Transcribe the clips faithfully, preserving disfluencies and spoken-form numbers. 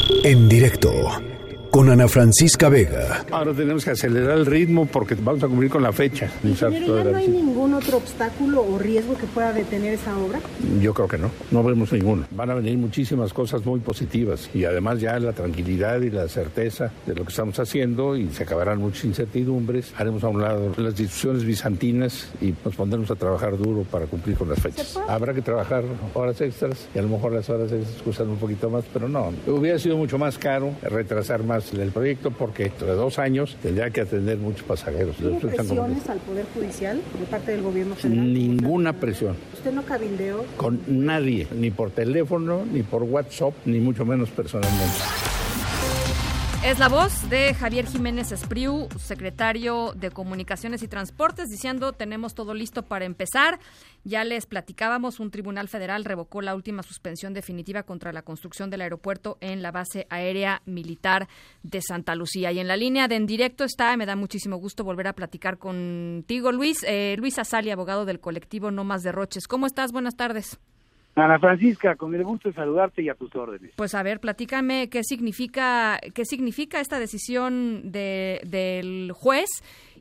En directo con Ana Francisca Vega. Ahora tenemos que acelerar el ritmo porque vamos a cumplir con la fecha. Ingeniero, ¿ya no hay ningún otro obstáculo o riesgo que pueda detener esa obra? Yo creo que no, no vemos ninguno. Van a venir muchísimas cosas muy positivas y además ya la tranquilidad y la certeza de lo que estamos haciendo, y se acabarán muchas incertidumbres. Haremos a un lado las discusiones bizantinas y nos pondremos a trabajar duro para cumplir con las fechas. Habrá que trabajar horas extras y a lo mejor las horas extras cuestan un poquito más, pero no, hubiera sido mucho más caro retrasar más el proyecto porque dentro de dos años tendría que atender muchos pasajeros. ¿Hubo presiones al Poder Judicial de parte del gobierno federal? Ninguna presión. ¿Usted no cabildeó? Con nadie, ni por teléfono, ni por WhatsApp, ni mucho menos personalmente. Es la voz de Javier Jiménez Espriu, secretario de Comunicaciones y Transportes, diciendo: tenemos todo listo para empezar. Ya les platicábamos, un tribunal federal revocó la última suspensión definitiva contra la construcción del aeropuerto en la base aérea militar de Santa Lucía. Y en la línea de En Directo está, me da muchísimo gusto volver a platicar contigo, Luis. Eh, Luis Azali, abogado del colectivo No Más Derroches. ¿Cómo estás? Buenas tardes. Ana Francisca, con el gusto de saludarte y a tus órdenes. Pues a ver, platícame qué significa qué significa esta decisión de, del juez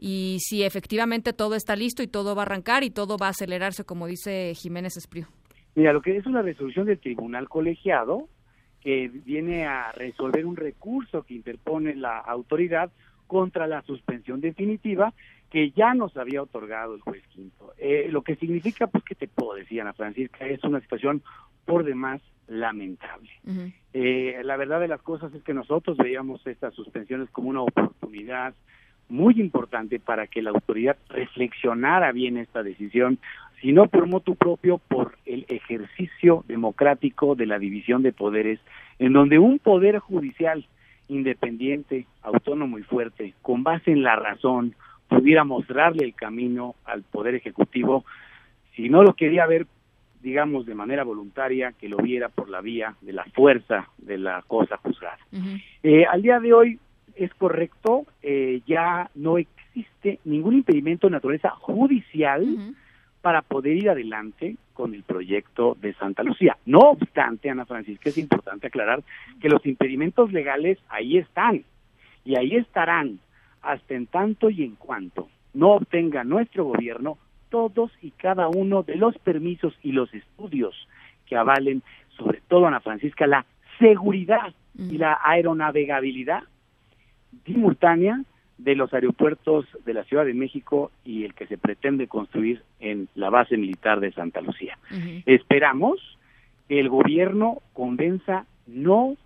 y si efectivamente todo está listo y todo va a arrancar y todo va a acelerarse, como dice Jiménez Espriu. Mira, lo que es una resolución del tribunal colegiado que viene a resolver un recurso que interpone la autoridad contra la suspensión definitiva que ya nos había otorgado el juez quinto. Eh, lo que significa, pues, ¿qué te puedo decir, Ana Francisca? Es una situación por demás lamentable. Uh-huh. Eh, la verdad de las cosas es que nosotros veíamos estas suspensiones como una oportunidad muy importante para que la autoridad reflexionara bien esta decisión, si no por motu propio, por el ejercicio democrático de la división de poderes, en donde un poder judicial independiente, autónomo y fuerte, con base en la razón, pudiera mostrarle el camino al Poder Ejecutivo. Si no lo quería ver, digamos, de manera voluntaria, que lo viera por la vía de la fuerza de la cosa juzgada. Uh-huh. Eh, al día de hoy es correcto, eh, ya no existe ningún impedimento de naturaleza judicial uh-huh. para poder ir adelante con el proyecto de Santa Lucía. No obstante, Ana Francisca, es importante aclarar que los impedimentos legales ahí están y ahí estarán hasta en tanto y en cuanto no obtenga nuestro gobierno todos y cada uno de los permisos y los estudios que avalen, sobre todo, Ana Francisca, la seguridad mm. y la aeronavegabilidad simultánea de los aeropuertos de la Ciudad de México y el que se pretende construir en la base militar de Santa Lucía. Uh-huh. Esperamos que el gobierno convenza no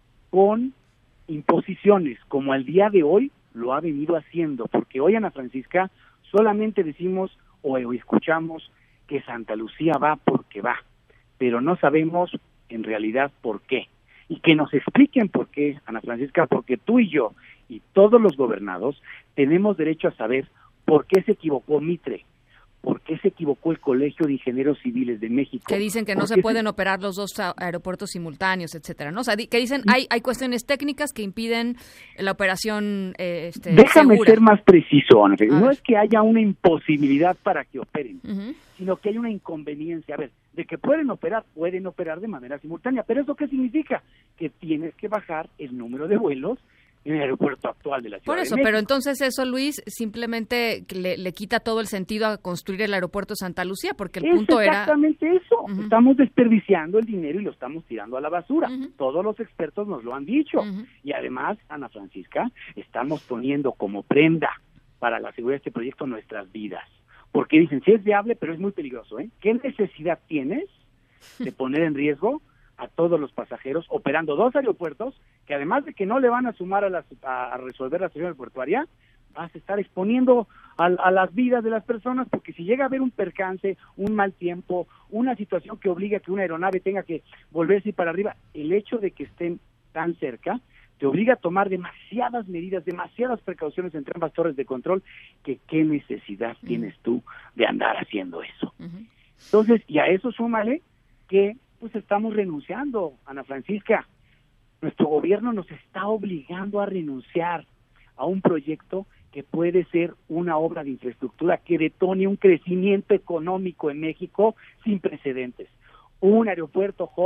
con imposiciones, como al día de hoy lo ha venido haciendo, porque hoy, Ana Francisca, solamente decimos o escuchamos que Santa Lucía va porque va, pero no sabemos en realidad por qué. Y que nos expliquen por qué, Ana Francisca, porque tú y yo y todos los gobernados tenemos derecho a saber por qué se equivocó Mitre, por qué se equivocó el Colegio de Ingenieros Civiles de México. Que dicen que no se pueden se... operar los dos aeropuertos simultáneos, etcétera, ¿no? O sea, que dicen hay hay cuestiones técnicas que impiden la operación eh, este, Déjame segura. ser más preciso, Ana. No ver. Es que haya una imposibilidad para que operen, uh-huh. sino que hay una inconveniencia. A ver, de que pueden operar, pueden operar de manera simultánea. ¿Pero eso qué significa? Que tienes que bajar el número de vuelos en el aeropuersto actual de la Ciudad Por eso, de México. Pero entonces eso, Luis, simplemente le, le quita todo el sentido a construir el aeropuerto de Santa Lucía, porque el es punto era... exactamente eso. Uh-huh. Estamos desperdiciando el dinero y lo estamos tirando a la basura. Uh-huh. Todos los expertos nos lo han dicho. Uh-huh. Y además, Ana Francisca, estamos poniendo como prenda para la seguridad de este proyecto nuestras vidas. Porque dicen, sí es viable, pero es muy peligroso, ¿eh? ¿Qué necesidad tienes de poner en riesgo a todos los pasajeros operando dos aeropuertos que, además de que no le van a sumar a, las, a, a resolver la situación portuaria, vas a estar exponiendo a, a las vidas de las personas? Porque si llega a haber un percance, un mal tiempo, una situación que obliga a que una aeronave tenga que volverse para arriba, el hecho de que estén tan cerca te obliga a tomar demasiadas medidas, demasiadas precauciones entre ambas torres de control, que qué necesidad uh-huh. tienes tú de andar haciendo eso. Uh-huh. Entonces, y a eso súmale que pues estamos renunciando, Ana Francisca. Nuestro gobierno nos está obligando a renunciar a un proyecto que puede ser una obra de infraestructura que detone un crecimiento económico en México sin precedentes. Un aeropuerto hub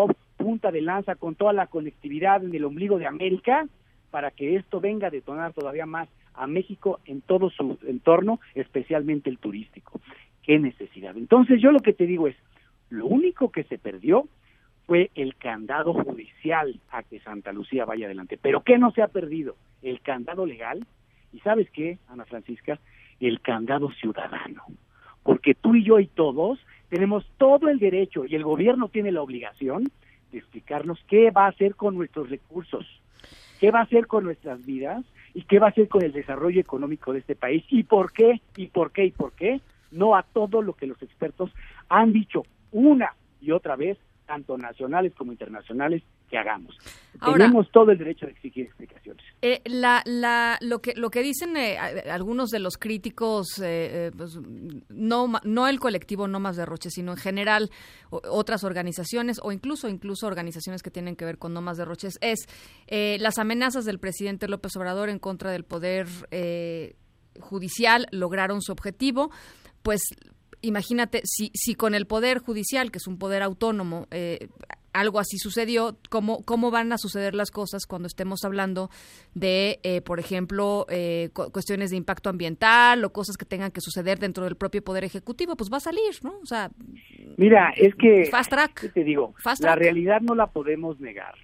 punta de lanza con toda la conectividad en el ombligo de América para que esto venga a detonar todavía más a México en todo su entorno, especialmente el turístico. ¿Qué necesidad? Entonces yo lo que te digo es, lo único que se perdió fue el candado judicial a que Santa Lucía vaya adelante. ¿Pero qué no se ha perdido? El candado legal, y ¿sabes qué, Ana Francisca? El candado ciudadano. Porque tú y yo y todos tenemos todo el derecho, y el gobierno tiene la obligación de explicarnos qué va a hacer con nuestros recursos, qué va a hacer con nuestras vidas, y qué va a hacer con el desarrollo económico de este país, y por qué, y por qué, y por qué, no a todo lo que los expertos han dicho una y otra vez, tanto nacionales como internacionales, que hagamos. Ahora, tenemos todo el derecho de exigir explicaciones. Eh, la, la, lo que lo que dicen eh, algunos de los críticos, eh, eh, pues, no no el colectivo No Más Derroches, sino en general o, otras organizaciones o incluso incluso organizaciones que tienen que ver con No Más Derroches, es eh, las amenazas del presidente López Obrador en contra del poder eh, judicial lograron su objetivo, pues imagínate, si, si con el Poder Judicial, que es un poder autónomo, eh, algo así sucedió, ¿cómo, ¿cómo van a suceder las cosas cuando estemos hablando de, eh, por ejemplo, eh, cu- cuestiones de impacto ambiental o cosas que tengan que suceder dentro del propio Poder Ejecutivo? Pues va a salir, ¿no? O sea, mira, es que, fast track. ¿qué te digo? Fast la track. realidad no la podemos negar.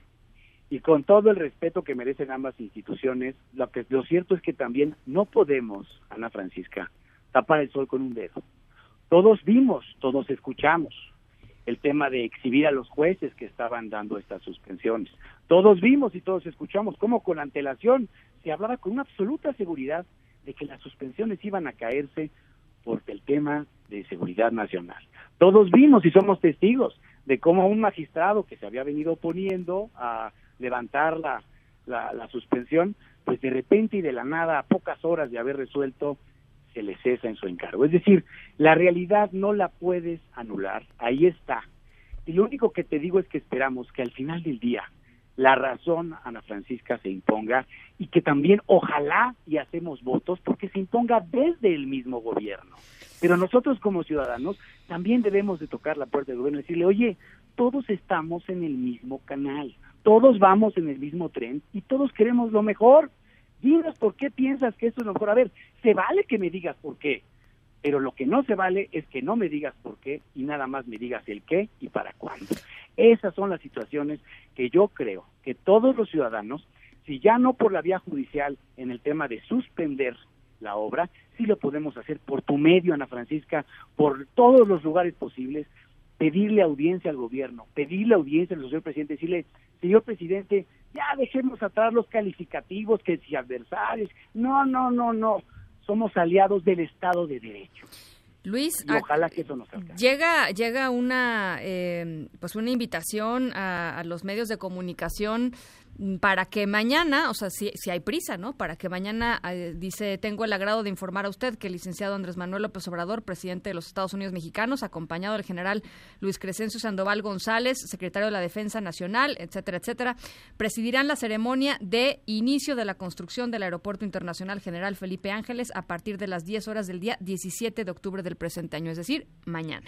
Y con todo el respeto que merecen ambas instituciones, lo que lo cierto es que también no podemos, Ana Francisca, tapar el sol con un dedo. Todos vimos, todos escuchamos el tema de exhibir a los jueces que estaban dando estas suspensiones. Todos vimos y todos escuchamos cómo con antelación se hablaba con una absoluta seguridad de que las suspensiones iban a caerse por el tema de seguridad nacional. Todos vimos y somos testigos de cómo un magistrado que se había venido oponiendo a levantar la, la, la suspensión, pues de repente y de la nada, a pocas horas de haber resuelto, se le cesa en su encargo. Es decir, la realidad no la puedes anular, ahí está. Y lo único que te digo es que esperamos que al final del día la razón, Ana Francisca, se imponga y que también ojalá y hacemos votos porque se imponga desde el mismo gobierno. Pero nosotros como ciudadanos también debemos de tocar la puerta del gobierno y decirle, oye, todos estamos en el mismo canal, todos vamos en el mismo tren y todos queremos lo mejor. Dinos por qué piensas que esto es lo mejor. A ver, se vale que me digas por qué, pero lo que no se vale es que no me digas por qué y nada más me digas el qué y para cuándo. Esas son las situaciones que yo creo que todos los ciudadanos, si ya no por la vía judicial en el tema de suspender la obra, sí lo podemos hacer por tu medio, Ana Francisca, por todos los lugares posibles, pedirle audiencia al gobierno, pedirle audiencia al señor presidente, decirle, señor presidente, ya dejemos atrás los calificativos, que si adversarios, no, no, no, no, somos aliados del Estado de Derecho. Luis, y ojalá que eso nos alcance. Llega, llega una, eh, pues una invitación a, a los medios de comunicación para que mañana, o sea, si, si hay prisa, ¿no? Para que mañana, eh, dice, tengo el agrado de informar a usted que el licenciado Andrés Manuel López Obrador, presidente de los Estados Unidos Mexicanos, acompañado del general Luis Crescencio Sandoval González, secretario de la Defensa Nacional, etcétera, etcétera, presidirán la ceremonia de inicio de la construcción del Aeropuerto Internacional General Felipe Ángeles a partir de las diez horas del día diecisiete de octubre del presente año, es decir, mañana.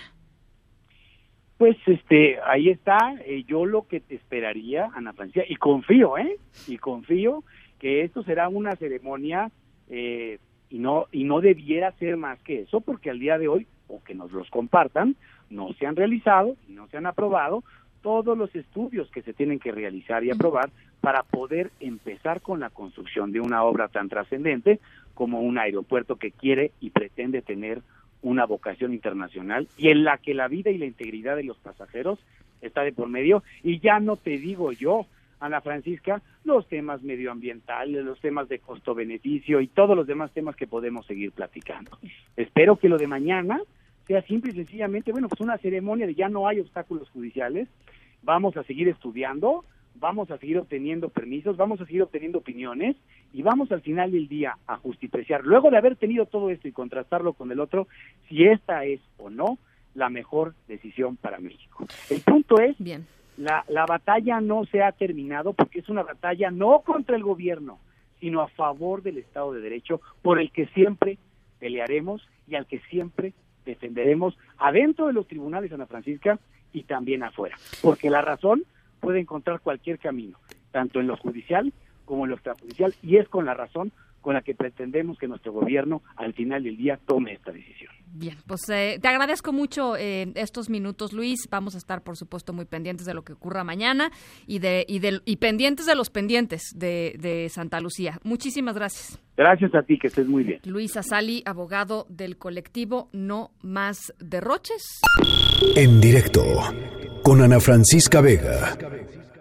Pues este, ahí está, eh, yo lo que te esperaría, Ana Francisca, y confío, ¿eh? Y confío que esto será una ceremonia eh, y no y no debiera ser más que eso, porque al día de hoy, o que nos los compartan, no se han realizado, no se han aprobado todos los estudios que se tienen que realizar y aprobar para poder empezar con la construcción de una obra tan trascendente como un aeropuerto que quiere y pretende tener una vocación internacional y en la que la vida y la integridad de los pasajeros está de por medio, y ya no te digo yo, Ana Francisca, los temas medioambientales, los temas de costo-beneficio y todos los demás temas que podemos seguir platicando. Espero que lo de mañana sea simple y sencillamente, bueno, pues una ceremonia de ya no hay obstáculos judiciales, vamos a seguir estudiando, vamos a seguir obteniendo permisos, vamos a seguir obteniendo opiniones y vamos al final del día a justipreciar, luego de haber tenido todo esto y contrastarlo con el otro, si esta es o no la mejor decisión para México. El punto es, Bien. La, la batalla no se ha terminado porque es una batalla no contra el gobierno, sino a favor del Estado de Derecho, por el que siempre pelearemos y al que siempre defenderemos adentro de los tribunales, Ana Francisca, y también afuera, porque la razón puede encontrar cualquier camino, tanto en lo judicial como en lo extrajudicial, y es con la razón con la que pretendemos que nuestro gobierno al final del día tome esta decisión. Bien, pues eh, te agradezco mucho eh, estos minutos, Luis. Vamos a estar, por supuesto, muy pendientes de lo que ocurra mañana y de y, de, y pendientes de los pendientes de, de Santa Lucía. Muchísimas gracias. Gracias a ti, que estés muy bien. Luis Azali, abogado del colectivo No Más Derroches. En directo con Ana Francisca Vega.